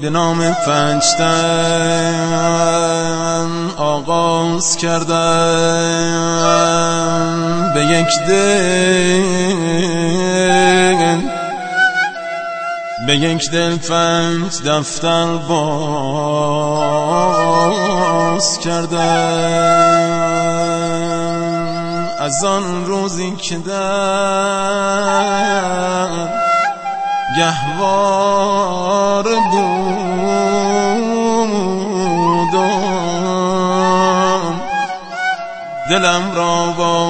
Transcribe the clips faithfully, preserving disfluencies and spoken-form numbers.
به نام پنجتن آغاز کردم به یک دل به یک دل پنج دفتر باز کردم از آن روزی که در گهوار بودم دلم را با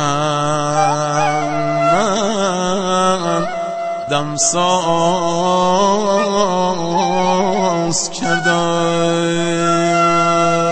محمد دمساز کردم.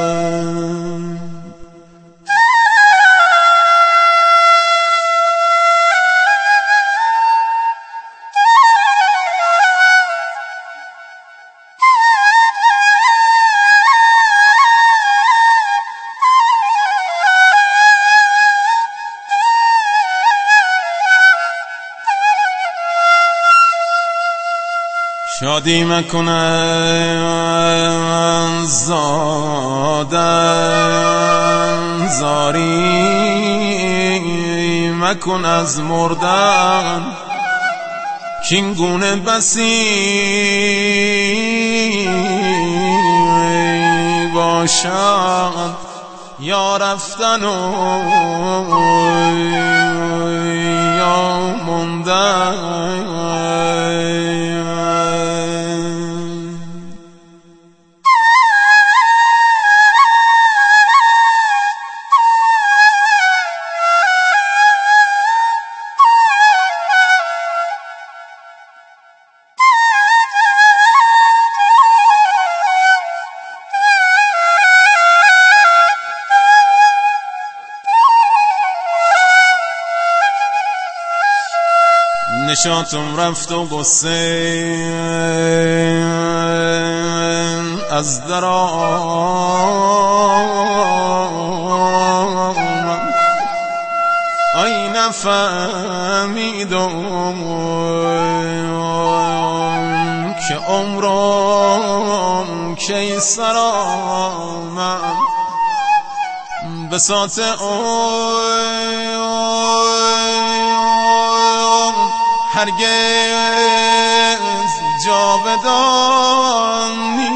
شادی مکنن زادن زاری مکن از مردن کین گونه بسی باشد یا رفتن و یا موندن. نشاتم رفت و قصه از در آمد ای نفهمیدم که عمرم کی سر آمد بساط هرگز جاودان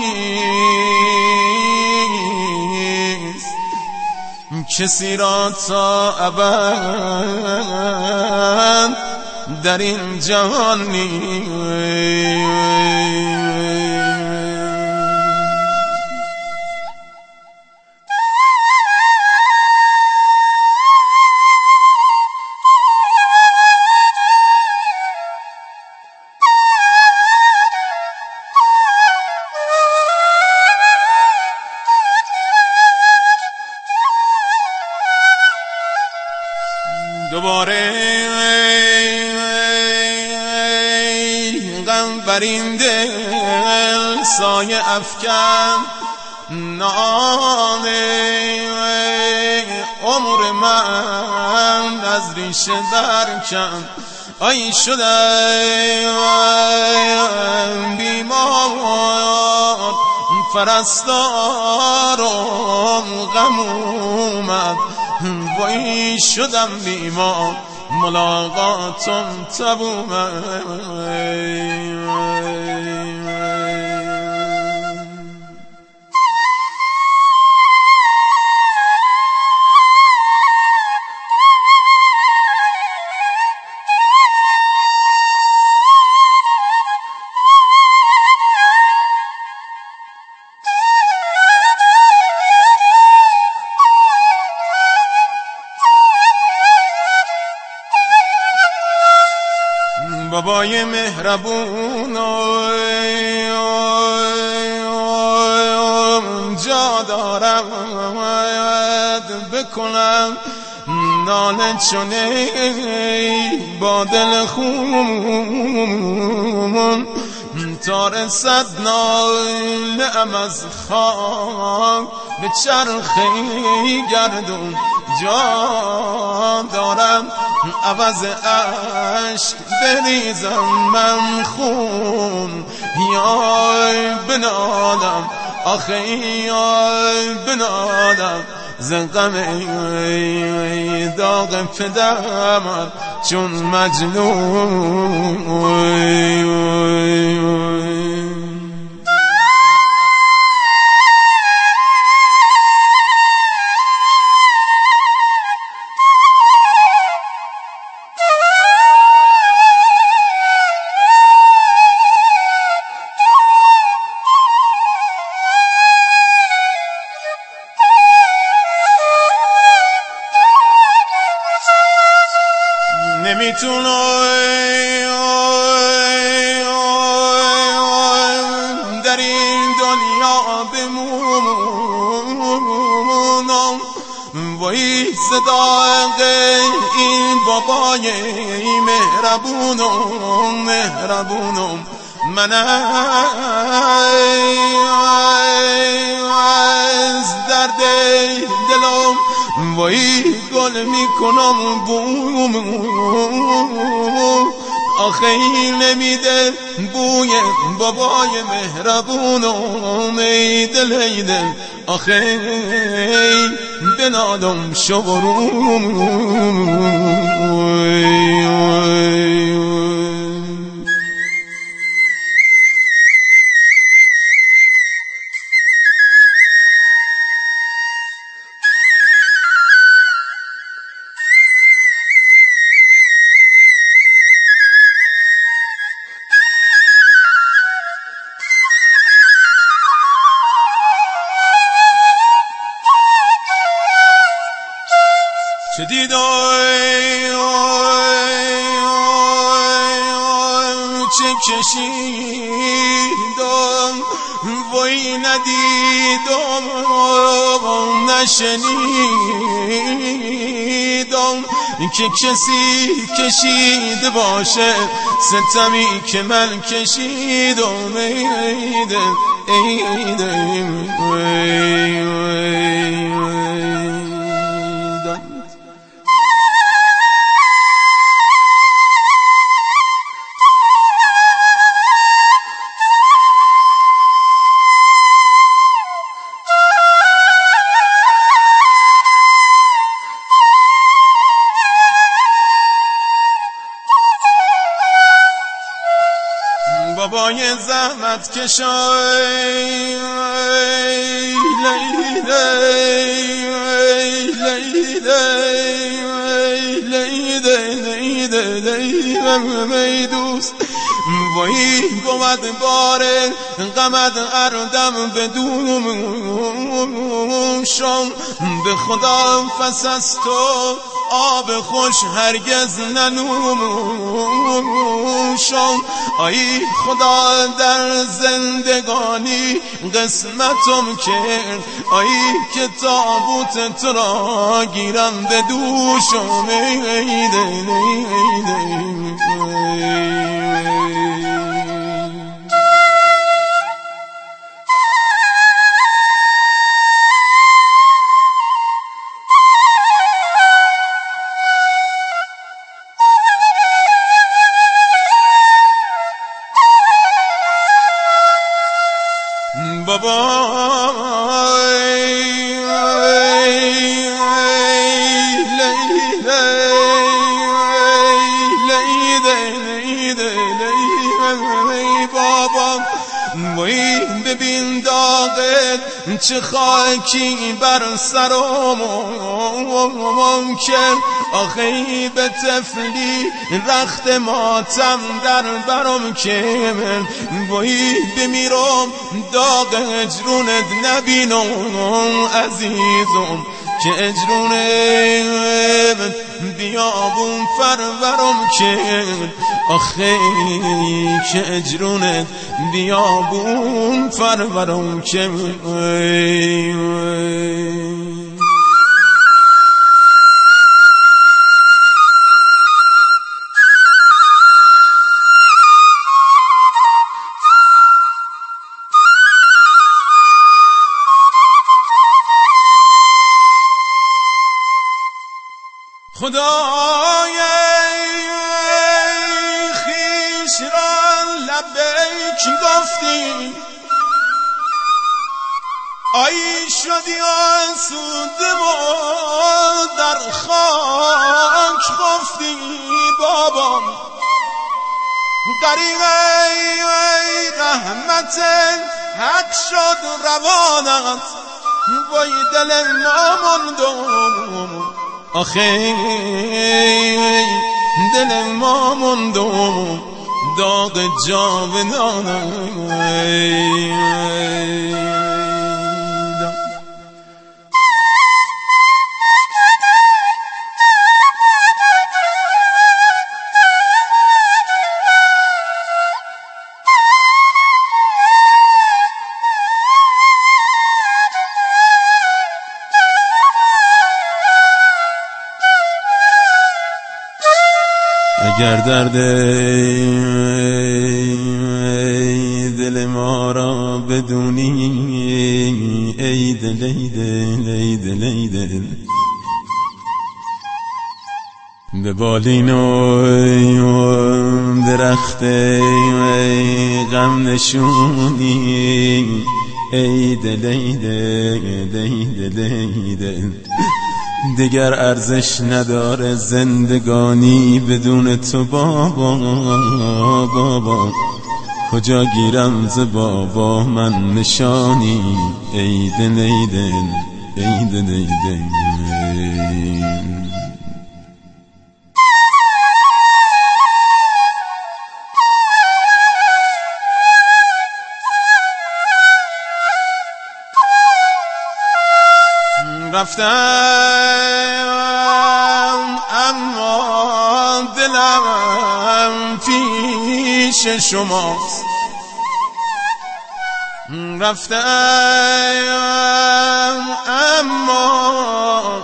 نیست کسی را تا ابد در این جهان نیست. دوباره غم بر این دل سایه افکن نام عمر من از ریشه برکن ای شدم بیمار پرستارم غم اومد وای شدم بیمار ملاقاتم تب اومد. بابای مهربون جا دارم بکنم ناله چونه با دل خون تا رسد ناله ام از خاک به چرخی گردون جا دارم عوض عشق بریزم من خون یا بنادم آخه یا بنادم زنقم داغ پدرم چون مجنون. نمیتونم در این دنیا بمونم وای صداق این بابای مهربونم مهربونم من از درد دلم وای گل میکنم بوم آخه نمیده بوی بابای مهربونم ای دل ای دل آخه بنادم شبرون. چه دیدم چه کشیدم وای ندیدم نشنیدم که کسی کشیده باشه ستمی که من کشیدم ای دل ای دل بابای زحمت کشای لیلی لیلی لیلی لیلی دوست وای گمد باره غمت اردم بدون شم به خدا فس از تو آب خوش هرگز ننوشم ای خدا در زندگانی قسمتم کرد ای که تابوت تو را گیرم به دوشم ای دل ای دل بابا وای ببین داغت چه خاکی بر سرم کرد آخه به تفلی رخت ماتم در برم کرد وای بمیرم داغ اجرونت نبینم عزیزم که اجرونت بیابون فرورم کرد آخه که اجرونت بیابون فرورم کرد. خدای خیش را لبیک کی گفتی آیی شدی آسوده و در خاک خفتی بابا غریق ای رحمت حق شد روانت وای دل ما مندم آخه دل ما مندم داغ جاودانم اگر درد دل ما را بدونی ای دل ای دل ای دل ای دل به بالین و درخت غم نشونی ای دل ای دل ای دل ای دل دیگر ارزش نداره زندگانی بدون تو بابا بابا کجا گیرم ز بابا من نشانی ای دل ای دل ای دل ای دل رفتم اما دلم پیش شماست رفتم اما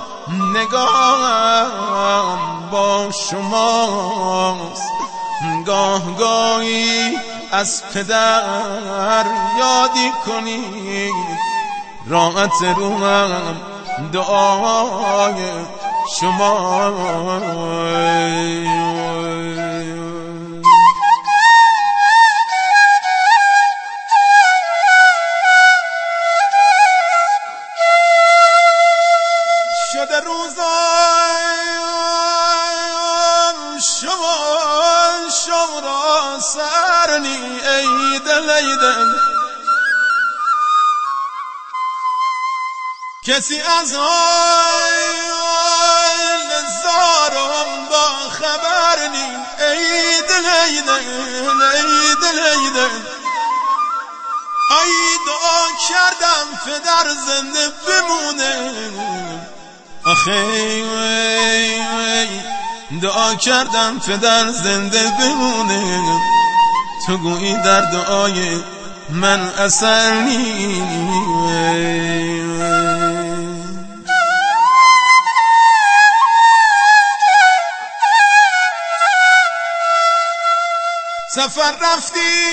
نگاهم با شماست گاه گاهی از پدر یادی کنی راحت روحم دعای شما شده روزان شما شما سرنی ای دل ای دل کسی از حال زارم با خبر نی ای دل ای دل ای دل ای دل ای دعا کردم پدر زنده بمونه آخه دعا کردم پدر زنده بمونه تو گویی در دعای من اثر نی سفر رفتی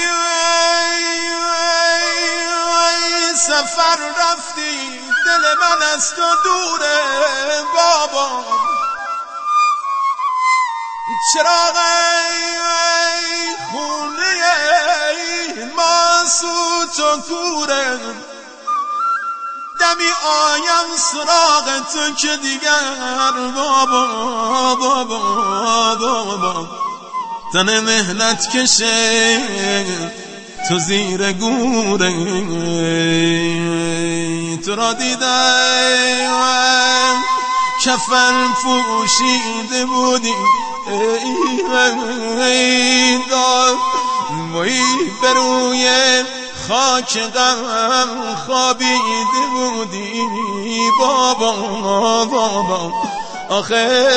سفر رفتی دل من از تو دوره بابا چراغ خونه ما سوت و کوره دمی آیم سراغ تو که دیگر بابا بابا بابا تن مهنت کشه تو زیر گوره تو را دیدم کفن پوشیده بودی ای دار وای بروی خاک غم خوابیده بودی بابا بابا آخه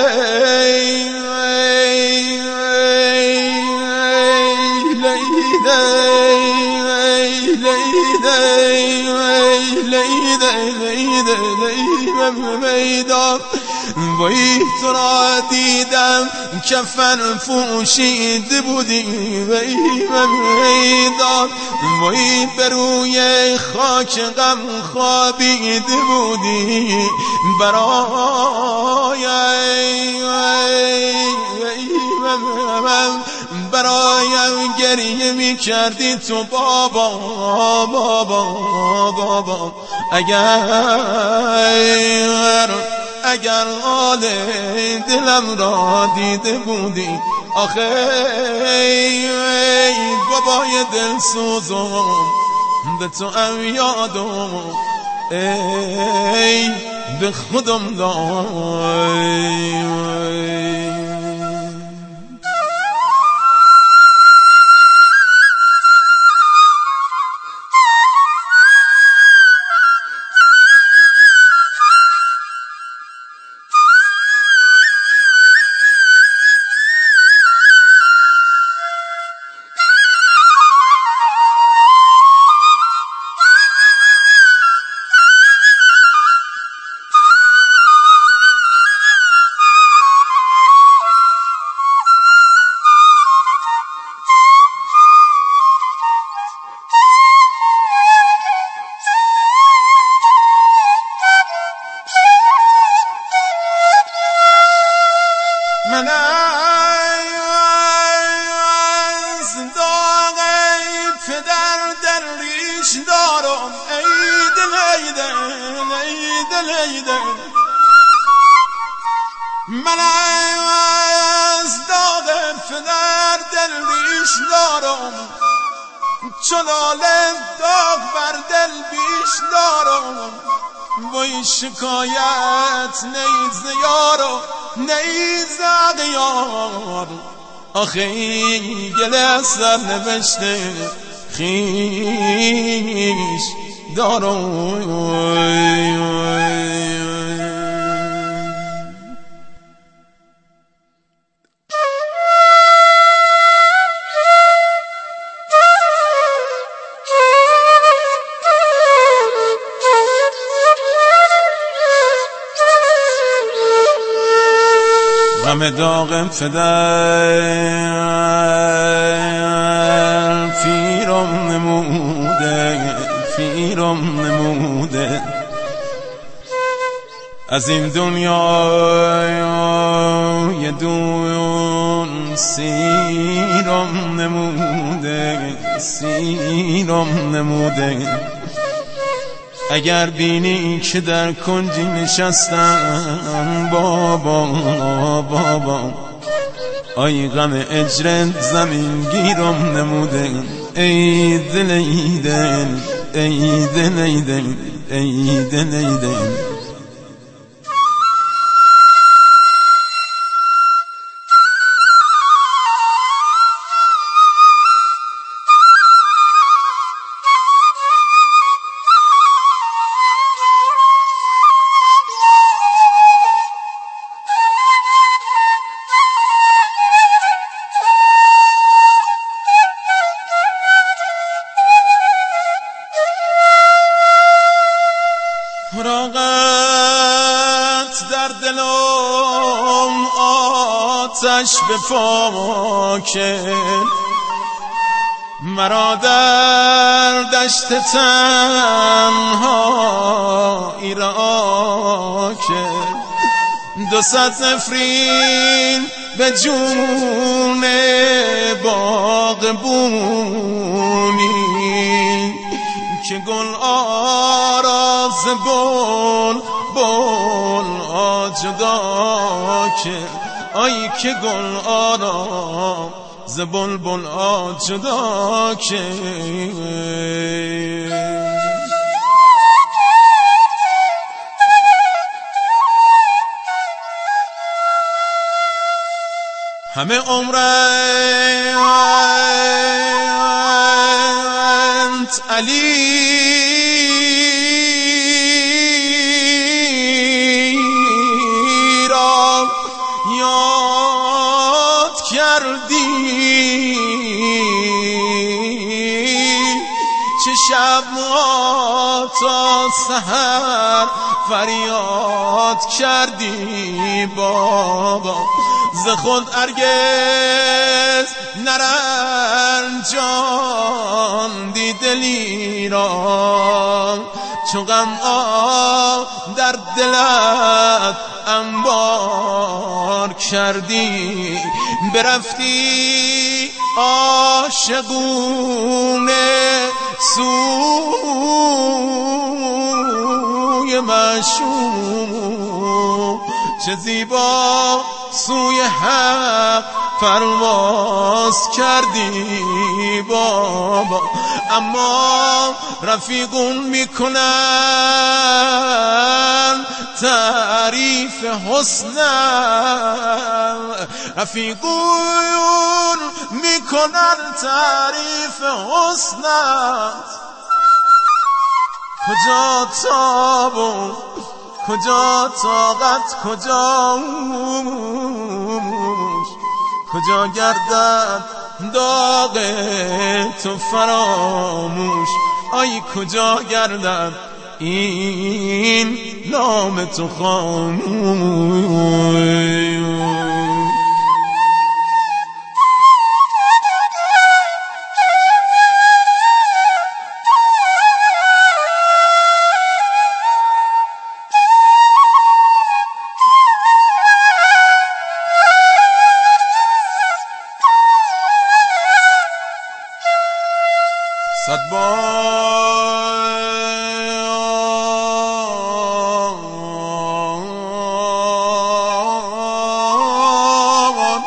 میدان وای تو را دیدم کفن پوشیده بودی وای میدان وای بروی خاک غم خوابیده بودی برای برایم گریه می می کردی تو بابا بابا بابا اگر اگر حال دلم را دیده بودی آخه ای بابای دل سوزم به تو هم یادم ای به خودم دای من از داغ پدر در ریش دارم ای دل ای دل ای دل ای دل من از داغ پدر در ریش دارم چلال داغ بر دل بیش دارم وای شکایت نیز یارو نیز اغیار آخه این گله سر نوشته خیش دارم غم داغ پدر پیرم نموده پیرم نموده از این دنیای دون سیرم نموده سیرم نموده اگر بینی که در کنجی نشستم بابا بابا آی غم اجرت زمین گیرم نموده ای دل ای دل ای دل ای دل ای دل ای دل فراغت در دلم آتش به پا کرد مرا در دشت تنهایی را کرد دو صد نفرین به جون باغبونی که گل آراز گل بل آجدا کرد آی که گل آراز بل بل آجدا کرد همه عمرت علی را یاد کردی چه شب تا سحر فریاد کردی بابا ز خود هرگز نرنجاندی دلی را چون غم در دلت انبار کردی برفتی عاشقونه سوی معشوق چه زیبا سوی حق پرواز کردی بابا. اما رفیقون میکنن تعریف حسنم، رفیقون میکنن تعریف حسنم. کجا تابون کجا طاقت کجا موش، کجا گردد داغ تو فراموش، آی کجا گردد این نام تو خاموش. صد بار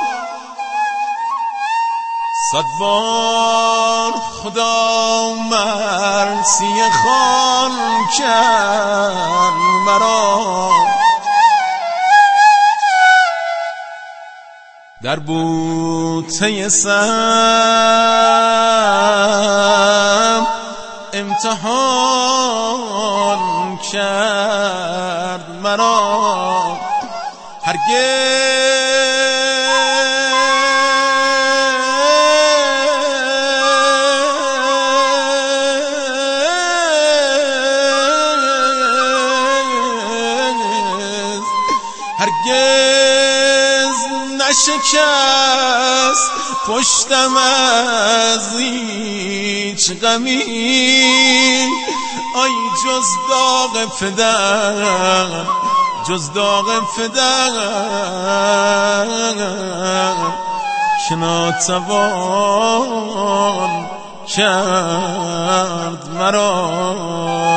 صد بار خدا مرسی خوان کرد مرا، در بوته سم امتحان کرد مرا. هرگز هرگز نشکست پشتم از هیچ غمی، آی جز داغ پدر جز داغ پدر که ناتوان کرد مرا.